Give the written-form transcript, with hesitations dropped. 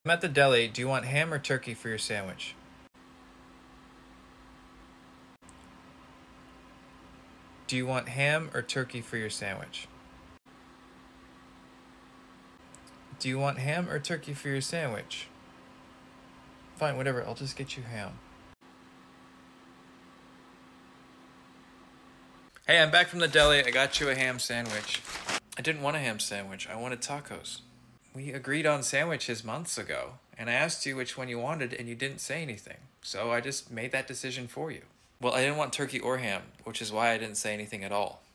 I'm at the deli. Do you want ham or turkey for your sandwich? Do you want ham or turkey for your sandwich? Do you want ham or turkey for your sandwich? Fine, whatever. I'll just get you ham. Hey, I'm back from the deli. I got you a ham sandwich. I didn't want a ham sandwich. I wanted tacos. We agreed on sandwiches months ago, and I asked you which one you wanted, and you didn't say anything. So I just made that decision for you. Well, I didn't want turkey or ham, which is why I didn't say anything at all.